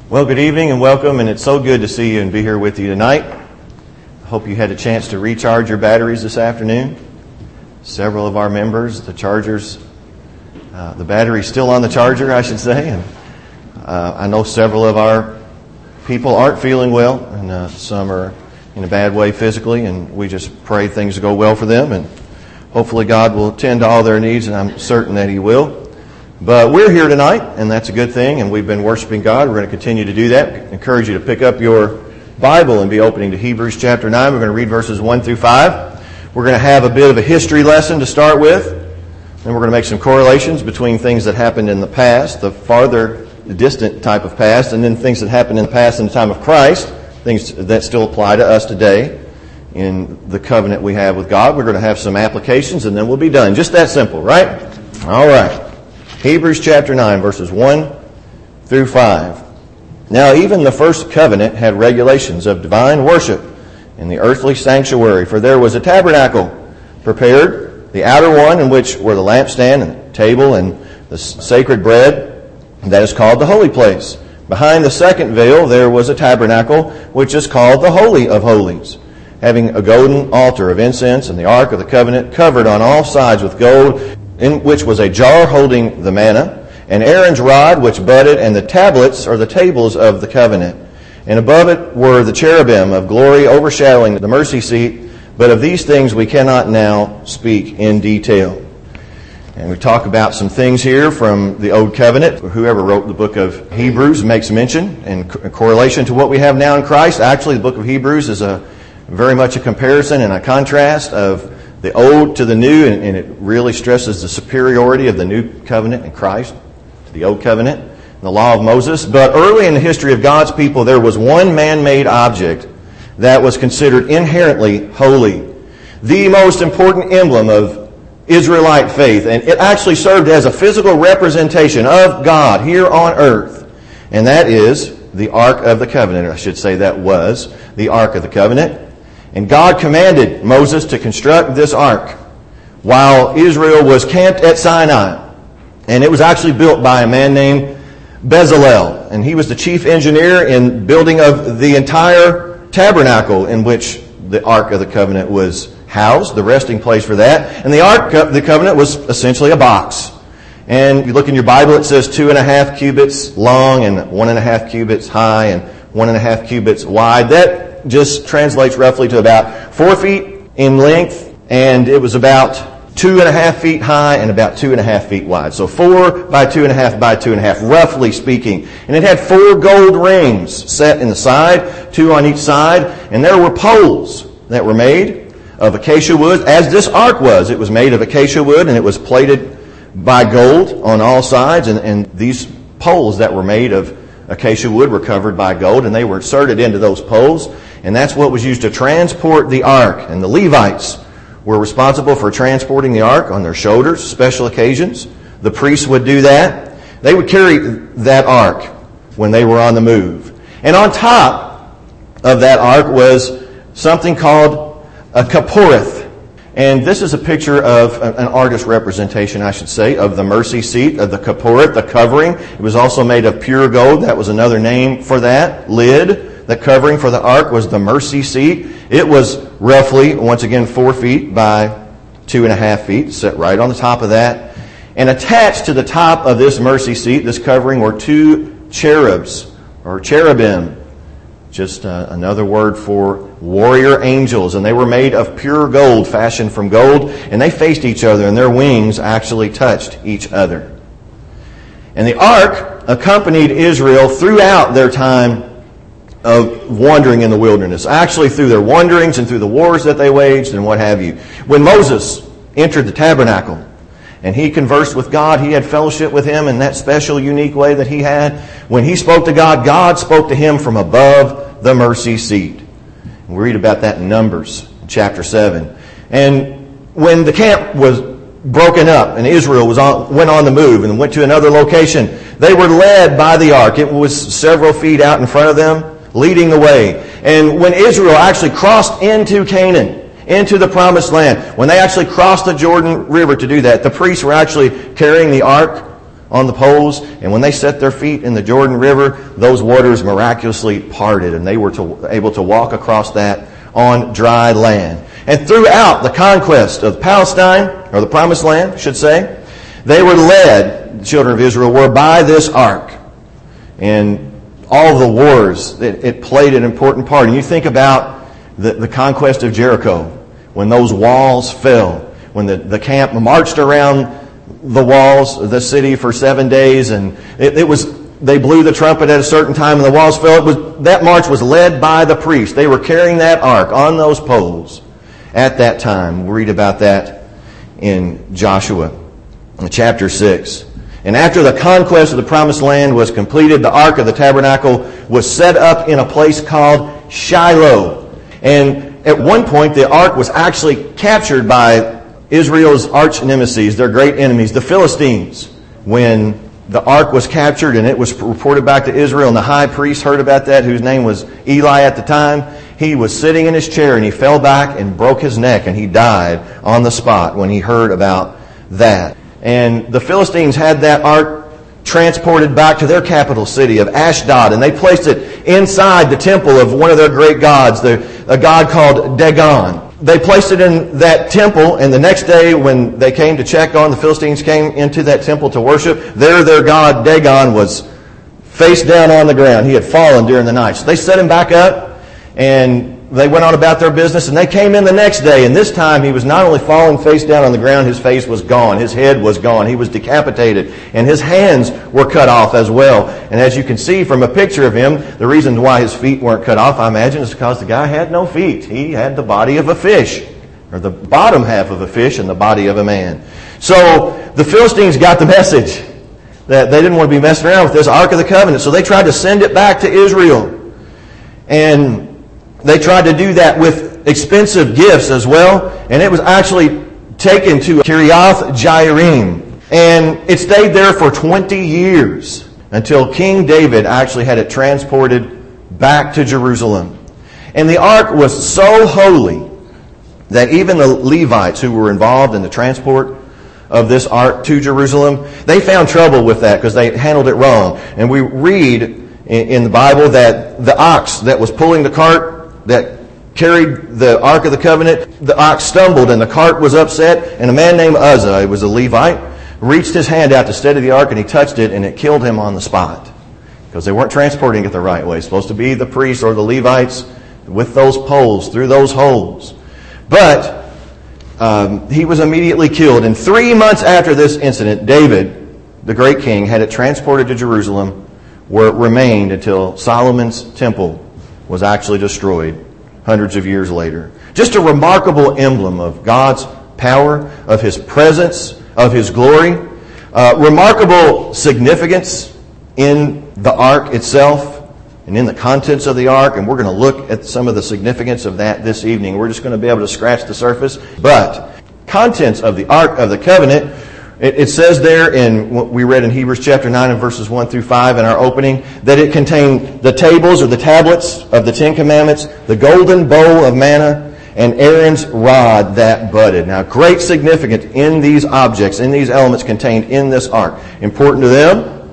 Well, good evening and welcome, and it's so good to see you and be here with you tonight. I hope you had a chance to recharge your batteries this afternoon. Several of our members, the battery's still on the charger, I should say, and I know several of our people aren't feeling well, and some are in a bad way physically, and we just pray things go well for them, and hopefully God will tend to all their needs, and I'm certain that He will. But we're here tonight, and that's a good thing, and we've been worshiping God. We're going to continue to do that. I encourage you to pick up your Bible and be opening to Hebrews chapter 9. We're going to read verses 1 through 5. We're going to have a bit of a history lesson to start with. Then we're going to make some correlations between things that happened in the past, the farther distant type of past, and then things that happened in the past in the time of Christ, things that still apply to us today in the covenant we have with God. We're going to have some applications, and then we'll be done. Just that simple, right? All right. Hebrews chapter 9, verses 1 through 5. Now even the first covenant had regulations of divine worship in the earthly sanctuary, for there was a tabernacle prepared, the outer one, in which were the lampstand and the table and the sacred bread, that is called the holy place. Behind the second veil there was a tabernacle, which is called the Holy of Holies, having a golden altar of incense, and the ark of the covenant covered on all sides with gold, in which was a jar holding the manna, and Aaron's rod which budded, and the tablets or the tables of the covenant. And above it were the cherubim of glory overshadowing the mercy seat. But of these things we cannot now speak in detail. And we talk about some things here from the Old Covenant. Whoever wrote the book of Hebrews makes mention in correlation to what we have now in Christ. Actually, the book of Hebrews is very much a comparison and a contrast of the old to the new, and it really stresses the superiority of the new covenant in Christ to the old covenant and the law of Moses. But early in the history of God's people, there was one man-made object that was considered inherently holy, the most important emblem of Israelite faith, and it actually served as a physical representation of God here on earth, and that is the Ark of the Covenant. I should say that was the Ark of the Covenant. And God commanded Moses to construct this ark while Israel was camped at Sinai. And it was actually built by a man named Bezalel. And he was the chief engineer in building of the entire tabernacle in which the Ark of the Covenant was housed, the resting place for that. And the Ark of the Covenant was essentially a box. And if you look in your Bible, it says 2.5 cubits long and 1.5 cubits high and 1.5 cubits wide. That just translates roughly to about 4 feet in length, and it was about 2.5 feet high and about 2.5 feet wide. So 4 by 2.5 by 2.5, roughly speaking. And it had 4 gold rings set in the side, 2 on each side, and there were poles that were made of acacia wood, as this ark was. It was made of acacia wood, and it was plated by gold on all sides, and these poles that were made of acacia wood were covered by gold, and they were inserted into those poles, and that's what was used to transport the ark. And the Levites were responsible for transporting the ark on their shoulders, special occasions. The priests would do that. They would carry that ark when they were on the move. And on top of that ark was something called a kaporeth. And this is a picture of an artist's representation, I should say, of the mercy seat, of the kaporeth, the covering. It was also made of pure gold. That was another name for that. Lid. The covering for the ark was the mercy seat. It was roughly, once again, 4 feet by 2.5 feet, set right on the top of that. And attached to the top of this mercy seat, this covering, were 2 cherubs, or cherubim. Just another word for warrior angels. And they were made of pure gold, fashioned from gold. And they faced each other, and their wings actually touched each other. And the ark accompanied Israel throughout their time of wandering in the wilderness. Actually, through their wanderings and through the wars that they waged and what have you. When Moses entered the tabernacle and he conversed with God, he had fellowship with Him in that special, unique way that he had. When he spoke to God, God spoke to him from above the mercy seat. And we read about that in Numbers chapter 7. And when the camp was broken up and Israel went on the move and went to another location, they were led by the ark. It was several feet out in front of them, leading the way. And when Israel actually crossed into Canaan, into the promised land, when they actually crossed the Jordan River to do that, the priests were actually carrying the ark on the poles, and when they set their feet in the Jordan River, those waters miraculously parted, and they were able to walk across that on dry land. And throughout the conquest of Palestine, or the Promised Land, I should say, they were led, the children of Israel were, by this ark. And all the wars, it played an important part. And you think about the conquest of Jericho, when those walls fell, when the camp marched around the walls of the city for 7 days, and they blew the trumpet at a certain time and the walls fell. That march was led by the priests. They were carrying that ark on those poles at that time. We read about that in Joshua in chapter 6. And after the conquest of the Promised Land was completed, the Ark of the Tabernacle was set up in a place called Shiloh. And at one point, the Ark was actually captured by Israel's arch nemesis, their great enemies, the Philistines. When the Ark was captured and it was reported back to Israel, and the high priest heard about that, whose name was Eli at the time, he was sitting in his chair and he fell back and broke his neck, and he died on the spot when he heard about that. And the Philistines had that ark transported back to their capital city of Ashdod, and they placed it inside the temple of one of their great gods, a god called Dagon. They placed it in that temple, and the next day when they came to check on, the Philistines came into that temple to worship, there their god Dagon was face down on the ground. He had fallen during the night. So they set him back up, and they went on about their business, and they came in the next day, and this time he was not only falling face down on the ground, his face was gone, his head was gone, he was decapitated, and his hands were cut off as well. And as you can see from a picture of him, the reason why his feet weren't cut off, I imagine, is because the guy had no feet. He had the body of a fish, or the bottom half of a fish and the body of a man. So the Philistines got the message that they didn't want to be messing around with this Ark of the Covenant, so they tried to send it back to Israel. And they tried to do that with expensive gifts as well, and it was actually taken to Kiriath Jearim, and it stayed there for 20 years until King David actually had it transported back to Jerusalem. And the ark was so holy that even the Levites who were involved in the transport of this ark to Jerusalem, they found trouble with that because they handled it wrong. And we read in the Bible that the ox that was pulling the cart that carried the Ark of the Covenant, the ox stumbled and the cart was upset, and a man named Uzzah, he was a Levite, reached his hand out to steady the ark, and he touched it, and it killed him on the spot because they weren't transporting it the right way. It's supposed to be the priests or the Levites with those poles through those holes. But he was immediately killed. And 3 months after this incident, David, the great king, had it transported to Jerusalem, where it remained until Solomon's temple was actually destroyed hundreds of years later. Just a remarkable emblem of God's power, of His presence, of His glory. Remarkable significance in the ark itself and in the contents of the ark. And we're going to look at some of the significance of that this evening. We're just going to be able to scratch the surface. But contents of the Ark of the Covenant, it says there in what we read in Hebrews chapter 9 and verses 1 through 5 in our opening, that it contained the tables or the tablets of the Ten Commandments, the golden bowl of manna, and Aaron's rod that budded. Now, great significance in these objects, in these elements contained in this ark. Important to them,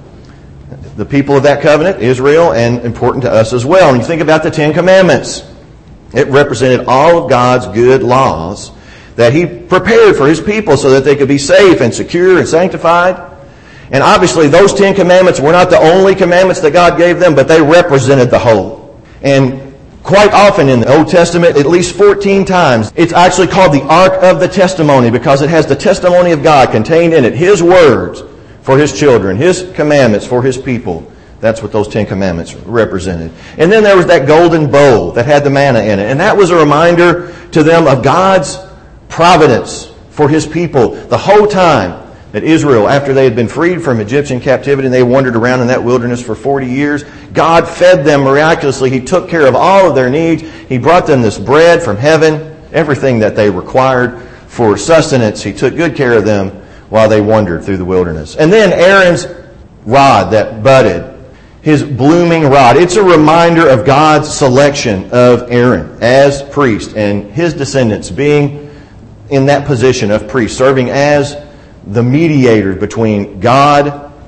the people of that covenant, Israel, and important to us as well. When you think about the Ten Commandments, it represented all of God's good laws that He prepared for His people so that they could be safe and secure and sanctified. And obviously those 10 commandments were not the only commandments that God gave them, but they represented the whole. And quite often in the Old Testament, at least 14 times, it's actually called the Ark of the Testimony because it has the testimony of God contained in it, His words for His children, His commandments for His people. That's what those 10 commandments represented. And then there was that golden bowl that had the manna in it. And that was a reminder to them of God's providence for His people the whole time that Israel, after they had been freed from Egyptian captivity and they wandered around in that wilderness for 40 years, God fed them miraculously. He took care of all of their needs. He brought them this bread from heaven, everything that they required for sustenance. He took good care of them while they wandered through the wilderness. And then Aaron's rod that budded, his blooming rod. It's a reminder of God's selection of Aaron as priest and his descendants being in that position of priest, serving as the mediator between God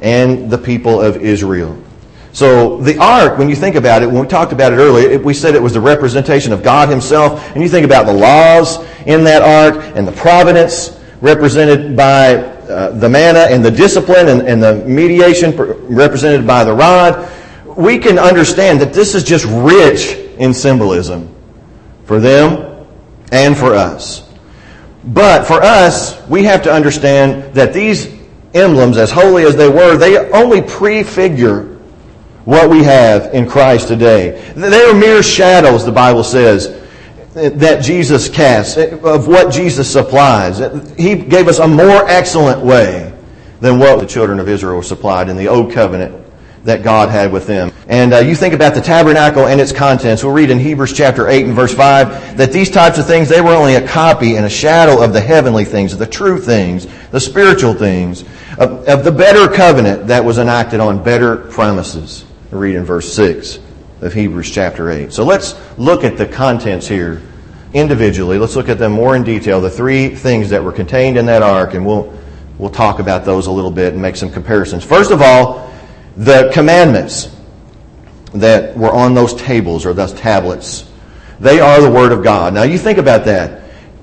and the people of Israel. So the ark, when you think about it, when we talked about it earlier, we said it was the representation of God himself. And you think about the laws in that ark and the providence represented by the manna and the discipline and the mediation represented by the rod. We can understand that this is just rich in symbolism for them and for us. But for us, we have to understand that these emblems, as holy as they were, they only prefigure what we have in Christ today. They are mere shadows, the Bible says, that Jesus casts, of what Jesus supplies. He gave us a more excellent way than what the children of Israel were supplied in the Old Covenant that God had with them. And you think about the tabernacle and its contents. We'll read in Hebrews chapter 8 and verse 5 that these types of things, they were only a copy and a shadow of the heavenly things, the true things, the spiritual things, of the better covenant that was enacted on better promises. We'll read in verse 6 of Hebrews chapter 8. So let's look at the contents here individually. Let's look at them more in detail, the three things that were contained in that ark, and we'll talk about those a little bit and make some comparisons. First of all, the commandments that were on those tables or those tablets, they are the Word of God. Now you think about that.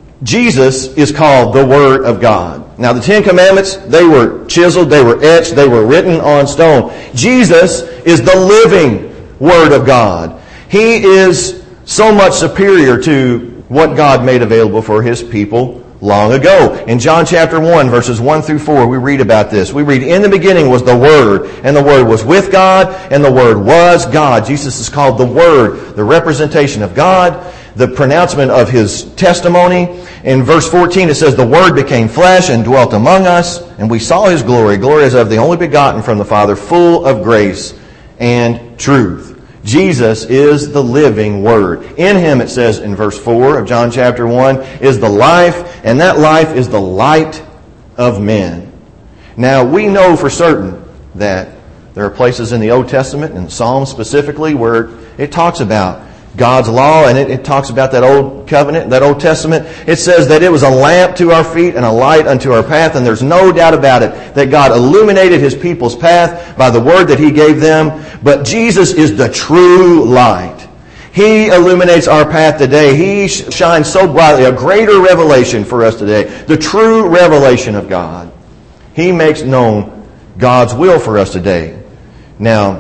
Jesus is called the Word of God. Now the Ten Commandments, they were chiseled, they were etched, they were written on stone. Jesus is the living Word of God. He is so much superior to what God made available for His people long ago. In John chapter 1, verses 1 through 4, we read about this. We read, "In the beginning was the Word, and the Word was with God, and the Word was God." Jesus is called the Word, the representation of God, the pronouncement of His testimony. In verse 14, it says, "The Word became flesh and dwelt among us, and we saw His glory. Glory as of the only begotten from the Father, full of grace and truth." Jesus is the living Word. In Him, it says in verse 4 of John chapter 1, is the life, and that life is the light of men. Now, we know for certain that there are places in the Old Testament, and Psalms specifically, where it talks about God's law, and it talks about that Old Covenant, that Old Testament. It says that it was a lamp to our feet and a light unto our path, and there's no doubt about it that God illuminated His people's path by the Word that He gave them. But Jesus is the true light. He illuminates our path today. He shines so brightly, a greater revelation for us today, the true revelation of God. He makes known God's will for us today. Now,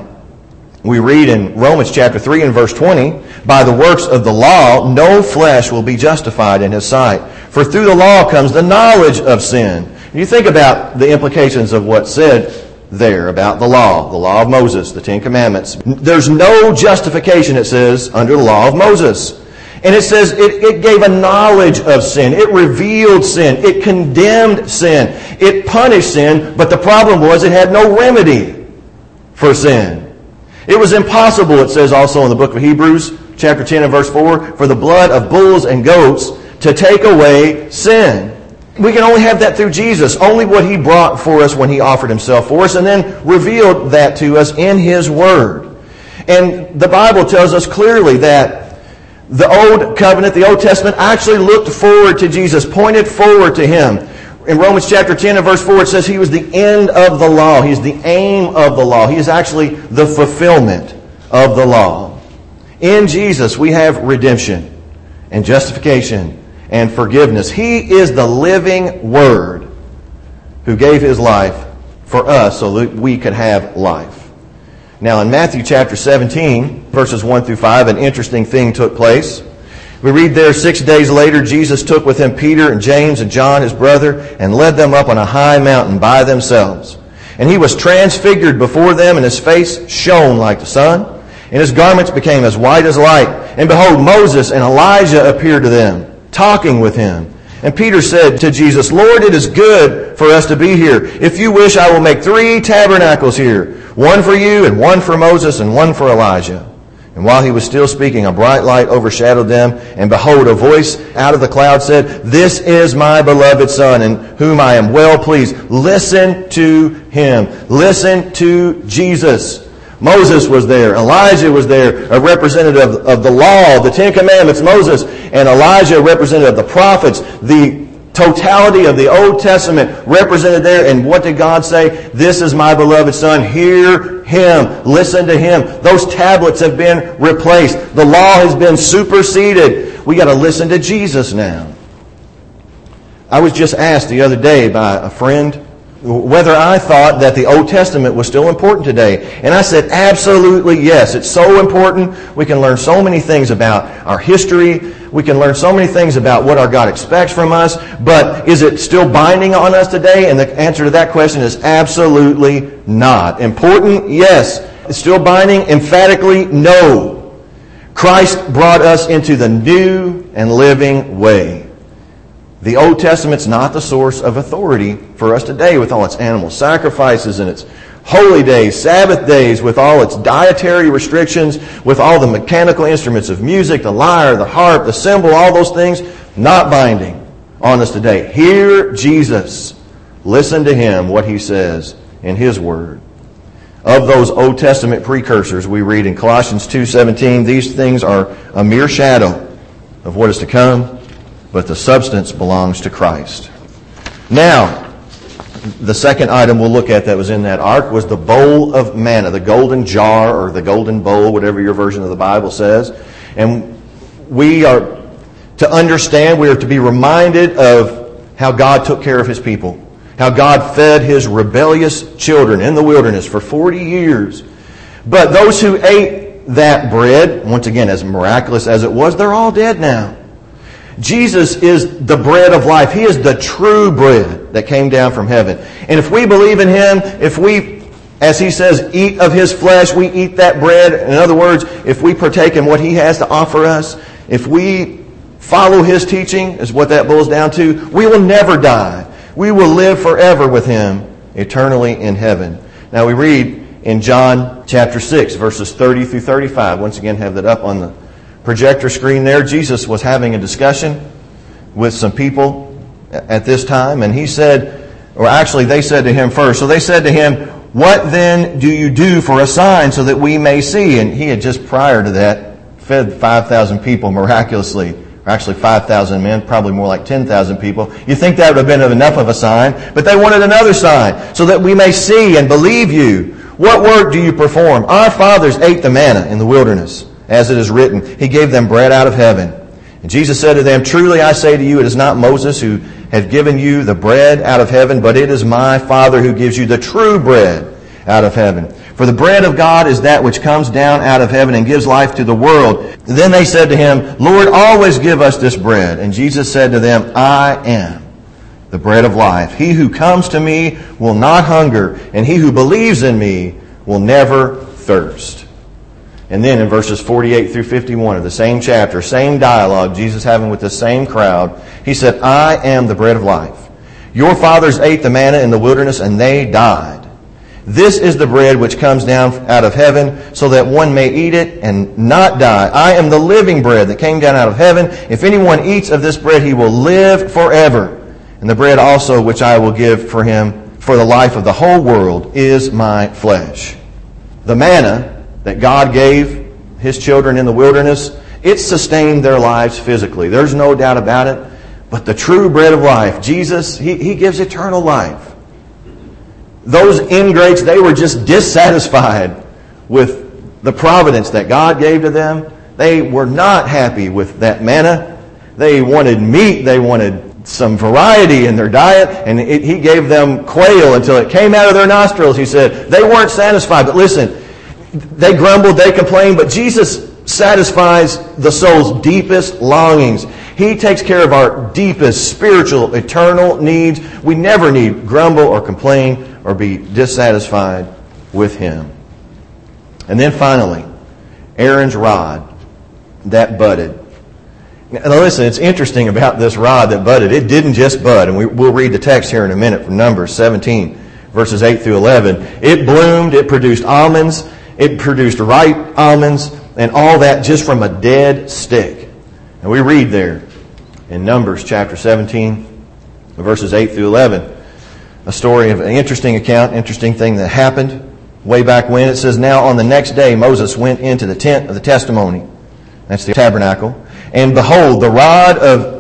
we read in Romans chapter 3 and verse 20, "By the works of the law, no flesh will be justified in His sight. For through the law comes the knowledge of sin." You think about the implications of what's said there about the law of Moses, the Ten Commandments. There's no justification, it says, under the law of Moses. And it says it gave a knowledge of sin. It revealed sin. It condemned sin. It punished sin, but the problem was it had no remedy for sin. It was impossible, it says also in the book of Hebrews, chapter 10 and verse 4, for the blood of bulls and goats to take away sin. We can only have that through Jesus, only what He brought for us when He offered Himself for us and then revealed that to us in His Word. And the Bible tells us clearly that the Old Covenant, the Old Testament, actually looked forward to Jesus, pointed forward to Him. In Romans chapter 10 and verse 4, it says He was the end of the law. He's the aim of the law. He is actually the fulfillment of the law. In Jesus, we have redemption and justification and forgiveness. He is the living Word who gave His life for us so that we could have life. Now, in Matthew chapter 17, verses 1 through 5, an interesting thing took place. We read there, 6 days later, Jesus took with Him Peter and James and John, His brother, and led them up on a high mountain by themselves. And He was transfigured before them, and His face shone like the sun, and His garments became as white as light. And behold, Moses and Elijah appeared to them, talking with Him. And Peter said to Jesus, "Lord, it is good for us to be here. If you wish, I will make 3 tabernacles here, one for you, and one for Moses, and one for Elijah." And while He was still speaking, a bright light overshadowed them, and behold, a voice out of the cloud said, "This is my beloved Son, in whom I am well pleased. Listen to Him." Listen to Jesus. Moses was there. Elijah was there, a representative of the law, the Ten Commandments, Moses, and Elijah, a representative of the prophets, the totality of the Old Testament represented there. And what did God say? This is my beloved Son. Hear Him. Listen to Him. Those tablets have been replaced. The law has been superseded. We got to listen to Jesus now. I was just asked the other day by a friend whether I thought that the Old Testament was still important today. And I said, absolutely yes. It's so important. We can learn so many things about our history. We can learn so many things about what our God expects from us. But is it still binding on us today? And the answer to that question is absolutely not. Important? Yes. It's still binding? Emphatically, no. Christ brought us into the new and living way. The Old Testament's not the source of authority for us today with all its animal sacrifices and its holy days, Sabbath days, with all its dietary restrictions, with all the mechanical instruments of music, the lyre, the harp, the cymbal, all those things, not binding on us today. Hear Jesus. Listen to Him, what He says in His Word. Of those Old Testament precursors, we read in Colossians 2:17, these things are a mere shadow of what is to come, but the substance belongs to Christ. Now, the second item we'll look at that was in that ark was the bowl of manna, the golden jar or the golden bowl, whatever your version of the Bible says. And we are to understand, we are to be reminded of how God took care of His people, how God fed His rebellious children in the wilderness for 40 years. But those who ate that bread, once again, as miraculous as it was, they're all dead now. Jesus is the bread of life. He is the true bread that came down from heaven. And if we believe in Him, if we, as He says, eat of His flesh, we eat that bread. In other words, if we partake in what He has to offer us, if we follow His teaching, is what that boils down to, we will never die. We will live forever with Him, eternally in heaven. Now we read in John chapter 6, verses 30 through 35. Once again, have that up on the projector screen there. Jesus was having a discussion with some people at this time, and He said, or actually they said to Him first. So they said to Him, what then do you do for a sign so that we may see? And He had just prior to that fed 5,000 people miraculously, or actually 5,000 men, probably more like 10,000 people. You think that would have been enough of a sign, but they wanted another sign so that we may see and believe you. What work do you perform? Our fathers ate the manna in the wilderness. As it is written, He gave them bread out of heaven. And Jesus said to them, truly I say to you, it is not Moses who hath given you the bread out of heaven, but it is my Father who gives you the true bread out of heaven. For the bread of God is that which comes down out of heaven and gives life to the world. Then they said to Him, Lord, always give us this bread. And Jesus said to them, I am the bread of life. He who comes to me will not hunger, and he who believes in me will never thirst. And then in verses 48 through 51 of the same chapter, same dialogue Jesus having with the same crowd, He said, I am the bread of life. Your fathers ate the manna in the wilderness and they died. This is the bread which comes down out of heaven so that one may eat it and not die. I am the living bread that came down out of heaven. If anyone eats of this bread, he will live forever. And the bread also which I will give for him for the life of the whole world is my flesh. The manna that God gave His children in the wilderness, it sustained their lives physically. There's no doubt about it. But the true bread of life, Jesus, He gives eternal life. Those ingrates, they were just dissatisfied with the providence that God gave to them. They were not happy with that manna. They wanted meat. They wanted some variety in their diet. And He gave them quail until it came out of their nostrils. He said they weren't satisfied. But listen, they grumbled, they complained, but Jesus satisfies the soul's deepest longings. He takes care of our deepest spiritual, eternal needs. We never need grumble or complain or be dissatisfied with Him. And then finally, Aaron's rod that budded. Now listen, it's interesting about this rod that budded. It didn't just bud, and we'll read the text here in a minute from Numbers 17, verses 8 through 11. It bloomed, it produced almonds, it produced ripe almonds, and all that just from a dead stick. And we read there in Numbers chapter 17, verses 8 through 11, a story of an interesting account, interesting thing that happened way back when. It says, now on the next day Moses went into the tent of the testimony. That's the tabernacle. And behold, the rod of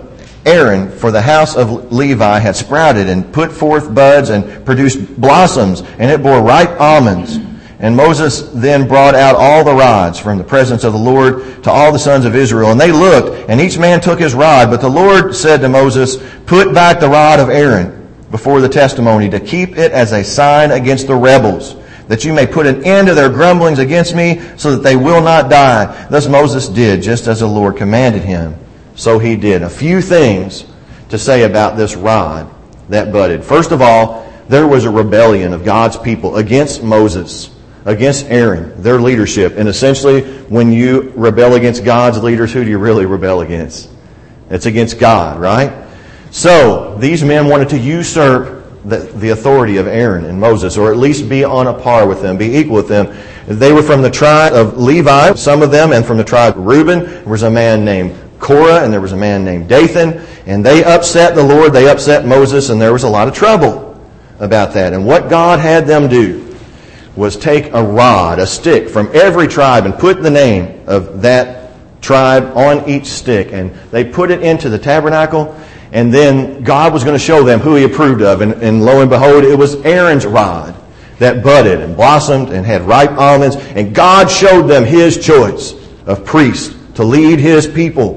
Aaron, for the house of Levi had sprouted and put forth buds and produced blossoms, and it bore ripe almonds. And Moses then brought out all the rods from the presence of the Lord to all the sons of Israel. And they looked, and each man took his rod. But the Lord said to Moses, put back the rod of Aaron before the testimony, to keep it as a sign against the rebels, that you may put an end to their grumblings against me, so that they will not die. Thus Moses did, just as the Lord commanded him. So he did. A few things to say about this rod that budded. First of all, there was a rebellion of God's people against Moses, against Aaron, their leadership. And essentially, when you rebel against God's leaders, who do you really rebel against? It's against God, right? So, these men wanted to usurp the authority of Aaron and Moses, or at least be on a par with them, be equal with them. They were from the tribe of Levi, some of them, and from the tribe of Reuben. There was a man named Korah, and there was a man named Dathan, and they upset the Lord, they upset Moses, and there was a lot of trouble about that. And what God had them do was take a rod, a stick from every tribe, and put the name of that tribe on each stick, and they put it into the tabernacle, and then God was going to show them who He approved of, and lo and behold, it was Aaron's rod that budded and blossomed and had ripe almonds, and God showed them His choice of priest to lead His people.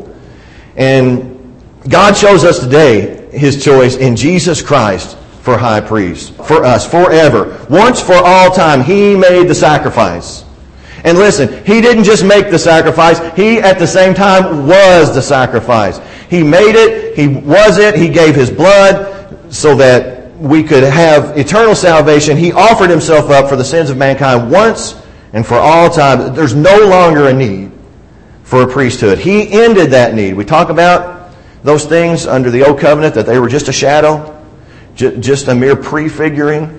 And God shows us today His choice in Jesus Christ for high priest, for us, forever. Once for all time, He made the sacrifice. And listen, He didn't just make the sacrifice, He at the same time was the sacrifice. He made it, He was it, He gave His blood so that we could have eternal salvation. He offered Himself up for the sins of mankind once and for all time. There's no longer a need for a priesthood. He ended that need. We talk about those things under the Old Covenant, that they were just a shadow, just a mere prefiguring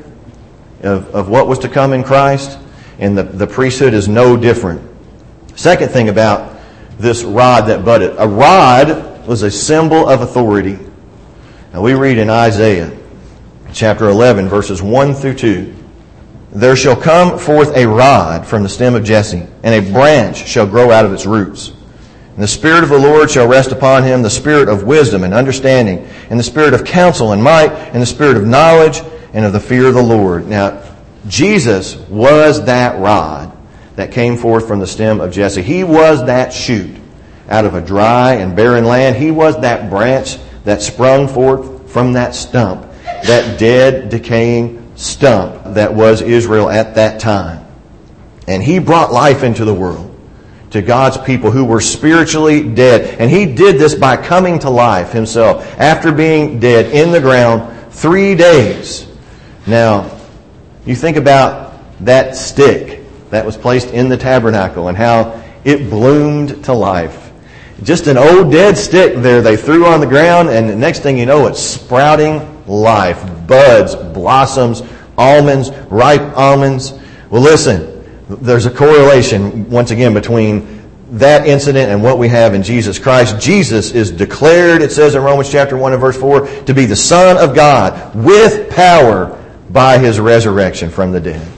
of what was to come in Christ. And the priesthood is no different. Second thing about this rod that budded. A rod was a symbol of authority. Now we read in Isaiah chapter 11, verses 1 through 2. There shall come forth a rod from the stem of Jesse, and a branch shall grow out of its roots. And the Spirit of the Lord shall rest upon him, the Spirit of wisdom and understanding, and the Spirit of counsel and might, and the Spirit of knowledge and of the fear of the Lord. Now, Jesus was that rod that came forth from the stem of Jesse. He was that shoot out of a dry and barren land. He was that branch that sprung forth from that stump, that dead, decaying stump that was Israel at that time. And He brought life into the world to God's people who were spiritually dead. And He did this by coming to life Himself after being dead in the ground 3 days. Now, you think about that stick that was placed in the tabernacle and how it bloomed to life. Just an old dead stick there they threw on the ground, and the next thing you know, it's sprouting life, buds, blossoms, almonds, ripe almonds. Well, listen, there's a correlation, once again, between that incident and what we have in Jesus Christ. Jesus is declared, it says in Romans chapter 1 and verse 4, to be the Son of God with power by His resurrection from the dead.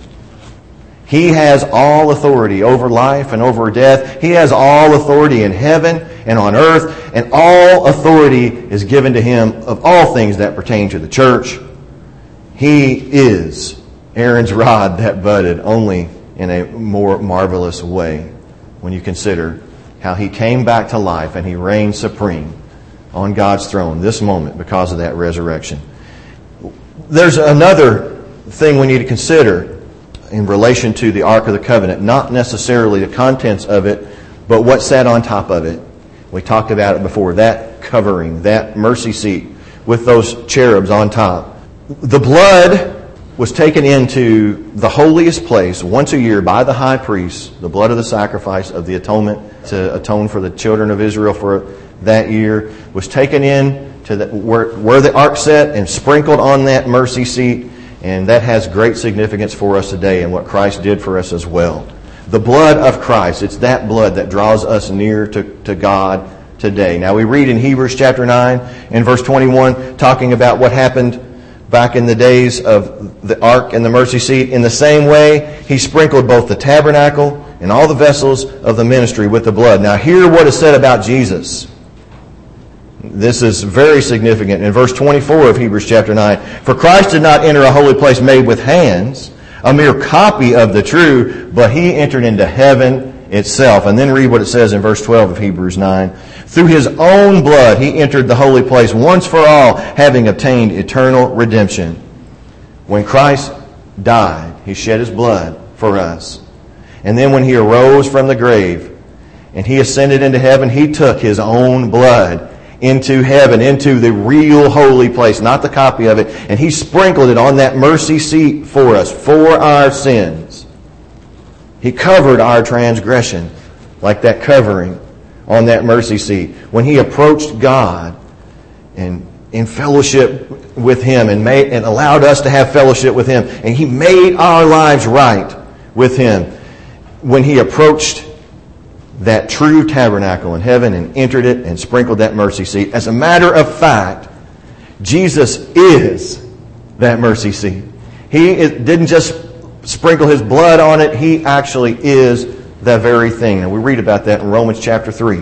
He has all authority over life and over death. He has all authority in heaven and on earth, and all authority is given to Him of all things that pertain to the church. He is Aaron's rod that budded, only in a more marvelous way when you consider how He came back to life and He reigned supreme on God's throne this moment because of that resurrection. There's another thing we need to consider in relation to the Ark of the Covenant, not necessarily the contents of it, but what sat on top of it. We talked about it before, that covering, that mercy seat with those cherubs on top. The blood was taken into the holiest place once a year by the high priest, the blood of the sacrifice of the atonement to atone for the children of Israel for that year, was taken in to where the ark sat and sprinkled on that mercy seat. And that has great significance for us today and what Christ did for us as well. The blood of Christ, it's that blood that draws us near to God today. Now we read in Hebrews chapter 9 and verse 21, talking about what happened back in the days of the ark and the mercy seat. In the same way, He sprinkled both the tabernacle and all the vessels of the ministry with the blood. Now hear what is said about Jesus. This is very significant. In verse 24 of Hebrews chapter 9, "For Christ did not enter a holy place made with hands, a mere copy of the true, but he entered into heaven itself." And then read what it says in verse 12 of Hebrews 9. "Through his own blood he entered the holy place once for all, having obtained eternal redemption." When Christ died, he shed his blood for us. And then when he arose from the grave and he ascended into heaven, he took his own blood into heaven, into the real holy place, not the copy of it, and he sprinkled it on that mercy seat for us, for our sins. He covered our transgression like that covering on that mercy seat. When he approached God and in fellowship with him and allowed us to have fellowship with him, and he made our lives right with him. When he approached that true tabernacle in heaven and entered it and sprinkled that mercy seat. As a matter of fact, Jesus is that mercy seat. He didn't just sprinkle his blood on it. He actually is that very thing. And we read about that in Romans chapter 3,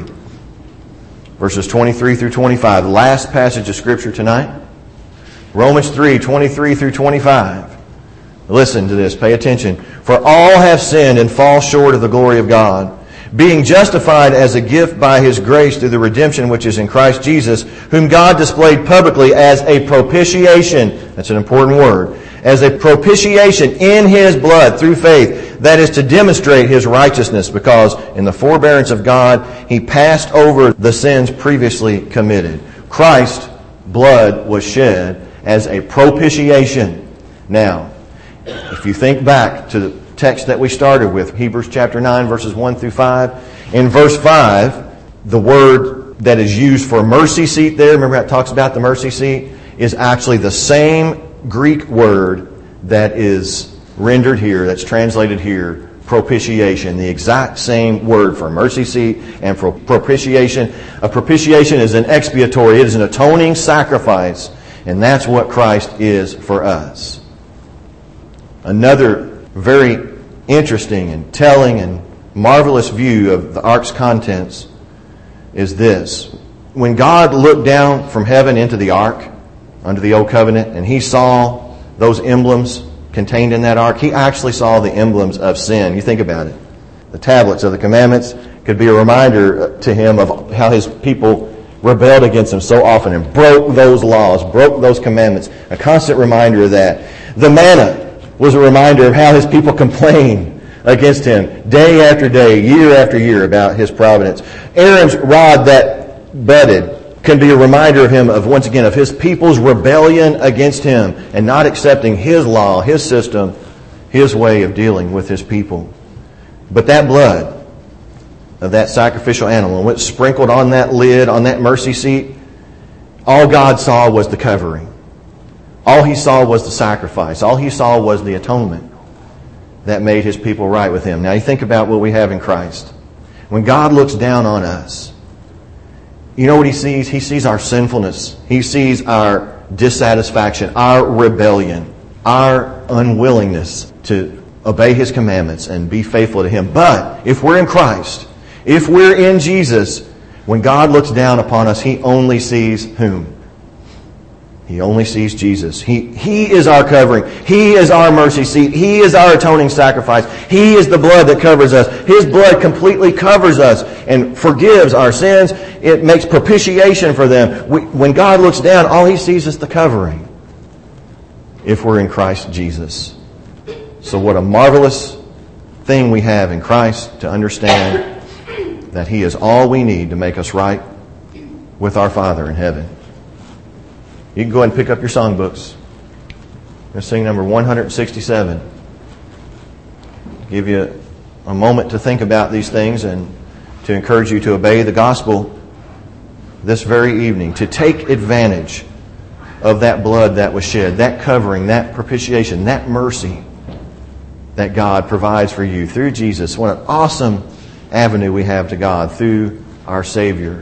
verses 23 through 25. The last passage of Scripture tonight. Romans 3, 23 through 25. Listen to this. Pay attention. "For all have sinned and fall short of the glory of God, being justified as a gift by his grace through the redemption which is in Christ Jesus, whom God displayed publicly as a propitiation." That's an important word. "As a propitiation in his blood through faith, that is to demonstrate his righteousness, because in the forbearance of God he passed over the sins previously committed." Christ's blood was shed as a propitiation. Now, if you think back to the text that we started with, Hebrews chapter 9, verses 1 through 5. In verse 5, the word that is used for mercy seat there, remember how it talks about the mercy seat, is actually the same Greek word that is rendered here, that's translated here, propitiation. The exact same word for mercy seat and for propitiation. A propitiation is an expiatory, it is an atoning sacrifice, and that's what Christ is for us. Another very interesting and telling and marvelous view of the ark's contents is this. When God looked down from heaven into the ark under the old covenant and he saw those emblems contained in that ark, he actually saw the emblems of sin. You think about it. The tablets of the commandments could be a reminder to him of how his people rebelled against him so often and broke those laws, broke those commandments. A constant reminder of that. The manna was a reminder of how his people complained against him day after day, year after year about his providence. Aaron's rod that budded can be a reminder of him, of once again, of his people's rebellion against him and not accepting his law, his system, his way of dealing with his people. But that blood of that sacrificial animal, when it sprinkled on that lid, on that mercy seat, all God saw was the covering. All he saw was the sacrifice. All he saw was the atonement that made his people right with him. Now you think about what we have in Christ. When God looks down on us, you know what he sees? He sees our sinfulness. He sees our dissatisfaction, our rebellion, our unwillingness to obey his commandments and be faithful to him. But if we're in Christ, if we're in Jesus, when God looks down upon us, he only sees whom? He only sees Jesus. He is our covering. He is our mercy seat. He is our atoning sacrifice. He is the blood that covers us. His blood completely covers us and forgives our sins. It makes propitiation for them. When God looks down, all he sees is the covering if we're in Christ Jesus. So what a marvelous thing we have in Christ to understand that he is all we need to make us right with our Father in heaven. You can go ahead and pick up your songbooks. I'm going to sing number 167. Give you a moment to think about these things and to encourage you to obey the gospel this very evening, to take advantage of that blood that was shed, that covering, that propitiation, that mercy that God provides for you through Jesus. What an awesome avenue we have to God through our Savior.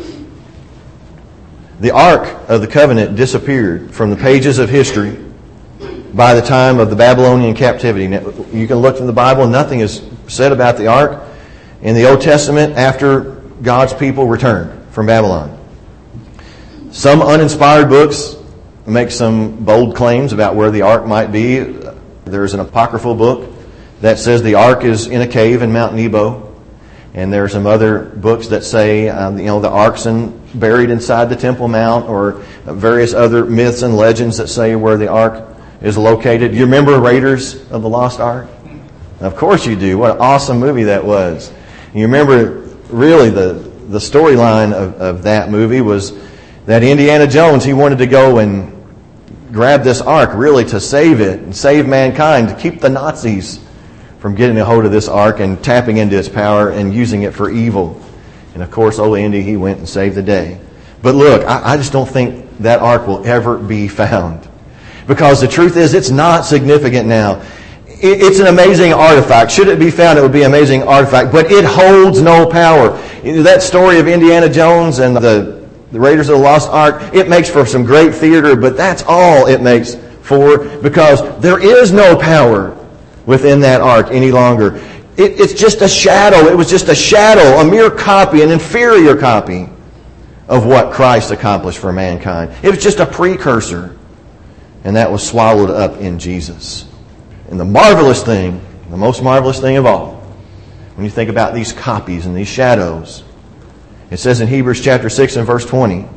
The Ark of the Covenant disappeared from the pages of history by the time of the Babylonian captivity. Now, you can look in the Bible, nothing is said about the Ark in the Old Testament after God's people returned from Babylon. Some uninspired books make some bold claims about where the ark might be. There's an apocryphal book that says the ark is in a cave in Mount Nebo. And there are some other books that say, the ark's buried inside the Temple Mount, or various other myths and legends that say where the ark is located. You remember Raiders of the Lost Ark? Of course you do. What an awesome movie that was. And you remember, really, the storyline of that movie was that Indiana Jones, he wanted to go and grab this ark, really to save it and save mankind, to keep the Nazis from getting a hold of this ark and tapping into its power and using it for evil. And of course, old Indy, he went and saved the day. But look, I just don't think that ark will ever be found. Because the truth is, it's not significant now. It's an amazing artifact. Should it be found, it would be an amazing artifact. But it holds no power. That story of Indiana Jones and the Raiders of the Lost Ark, it makes for some great theater, but that's all it makes for, because there is no power within that ark any longer. It's just a shadow. It was just a shadow, a mere copy, an inferior copy of what Christ accomplished for mankind. It was just a precursor, and that was swallowed up in Jesus. And the marvelous thing, the most marvelous thing of all, when you think about these copies and these shadows, it says in Hebrews chapter 6 and verse 20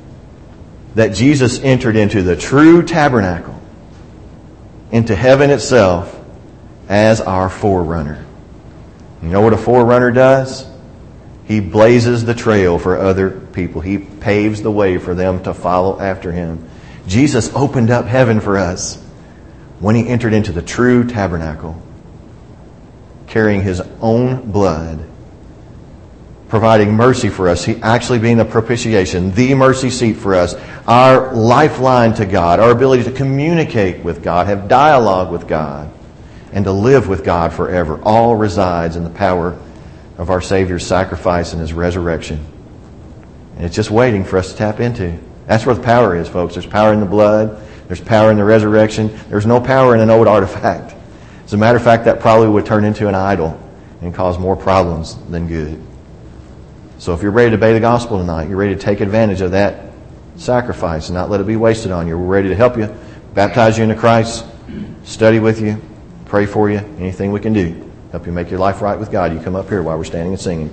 that Jesus entered into the true tabernacle, into heaven itself, as our forerunner. You know what a forerunner does? He blazes the trail for other people. He paves the way for them to follow after him. Jesus opened up heaven for us when he entered into the true tabernacle, carrying his own blood, providing mercy for us. He actually being the propitiation, the mercy seat for us, our lifeline to God, our ability to communicate with God, have dialogue with God, and to live with God forever. All resides in the power of our Savior's sacrifice and his resurrection. And it's just waiting for us to tap into. That's where the power is, folks. There's power in the blood. There's power in the resurrection. There's no power in an old artifact. As a matter of fact, that probably would turn into an idol and cause more problems than good. So if you're ready to obey the gospel tonight, you're ready to take advantage of that sacrifice and not let it be wasted on you. We're ready to help you, baptize you into Christ, study with you, pray for you, anything we can do. Help you make your life right with God. You come up here while we're standing and singing.